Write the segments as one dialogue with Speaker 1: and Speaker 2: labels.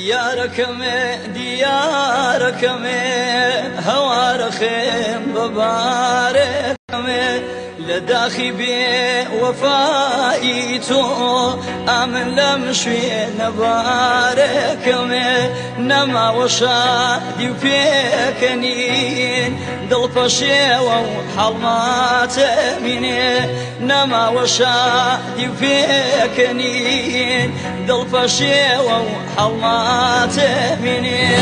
Speaker 1: دیارەکەمێ هەوارەخێم بەبارێکەمێ لە داخی بێ وەفایی تۆ ئامن لەم شوێنە بارێکەمێ نەماوە شادی و پێکەنین دڵپەشێوە و حەڵماتەمینێ نەماوە شادی و پێکەنین دڵپەشێوە و حەڵماتەمینێ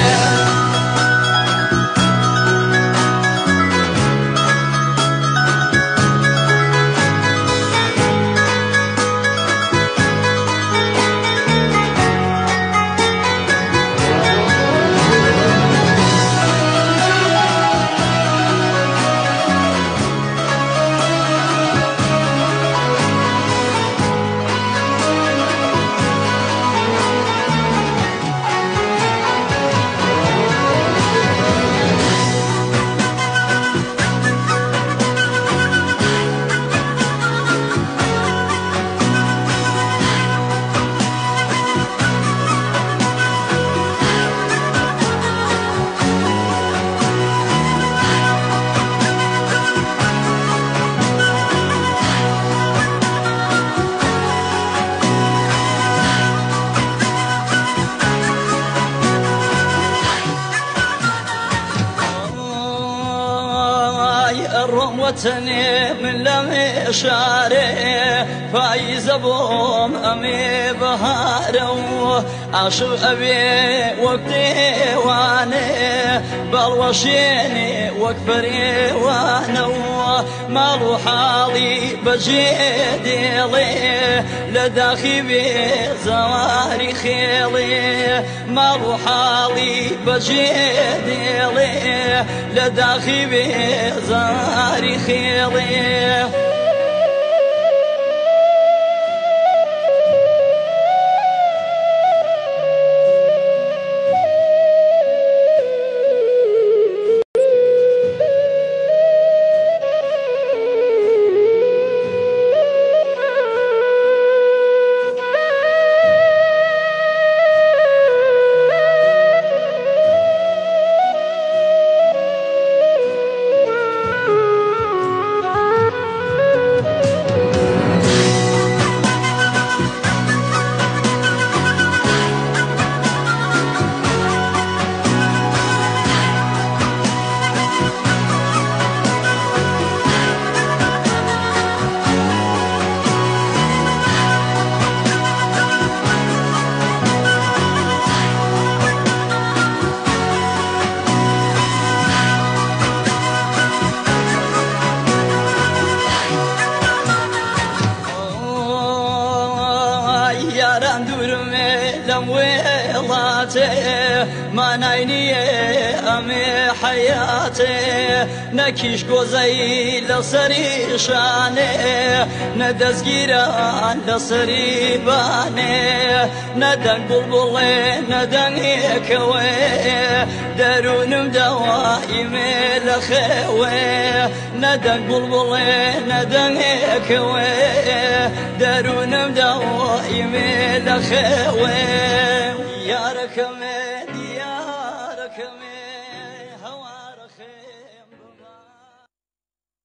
Speaker 1: وەتەنێ من لەمێ شارێ پاییزە بۆم ئەمێ بەهارە و عاشق ئەوێ وەک دێوانێ باڵوەشێنێ وەک فەرێوانە و ماڵ و حاڵی بەجێ دێڵێ لە داخی بێ زەواری خێڵێ ماڵ و حاڵی بەجێ دێڵێ لە داخی بێ زەواری خێڵێ یاران دوورمێ لەم وێڵاتێ مانای نییە ئەمێ حەیاتێ نەکیش گۆزەی لەسەری شانێ نەدەستگیران لەسەری بانێ نەدەنگ بوڵبوڵێ نەدەنگێکەوێ دەروونم دەوایمێ لە خێوێ نەدەنگ بوڵبوڵێ نەدەنگێکەوێ دەروونم دەوایمێ لە خێوێ یارەکەمێ دیارەکەمێ هەوارەخێ